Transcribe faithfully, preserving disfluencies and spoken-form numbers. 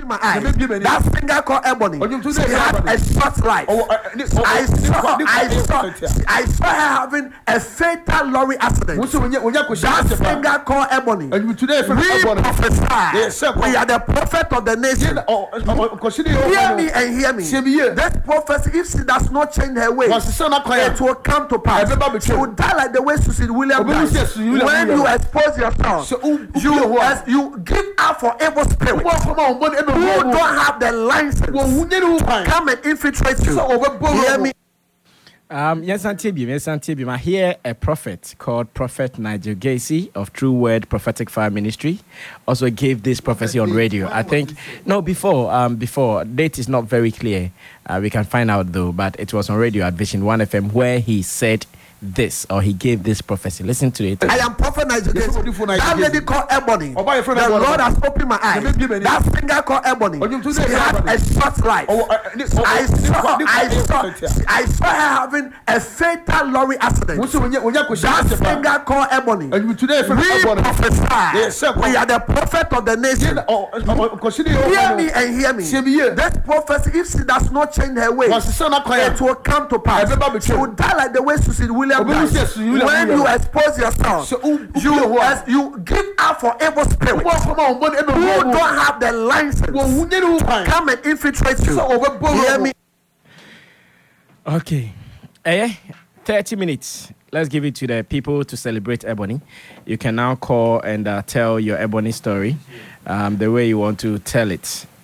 my eyes. That singer called Ebony. She had a short life. I saw, I saw, I saw her having a fatal lorry accident. That singer called Ebony. We prophesy. We are the prophet of the nation. Hear me and hear me. This prophecy, if she does not change her way, it will come to pass. She will die like the way Susan Williams died. When you expose yourself, you as you give out for evil spirits who don't have the license come and infiltrate you. Hear me. Um, yes, Antibim, yes, Antibim. I hear a prophet called Prophet Nigel Gacy of True Word Prophetic Fire Ministry also gave this prophecy on radio. I think, no, before, um, before, date is not very clear. Uh, we can find out though, but it was on radio at Vision one F M where he said this, or he gave this prophecy. Listen to it. I am Prophet Nigel Gacy. That lady called Ebony. The Lord has opened my eyes. That singer called Ebony. She had a short life. I saw, I saw, I saw her having a fatal lorry accident. That singer called Ebony. We prophesy. We are the prophet of the nation. Hear me and hear me. This prophecy, if she does not change her way, it will come to pass. She will die like the way Susan Williams. When you expose yourself, you as you give out for evil spirits who don't have the license come and infiltrate you. Hear me. Okay, eh? thirty minutes. Let's give it to the people to celebrate Ebony. You can now call and uh, tell your Ebony story um, the way you want to tell it.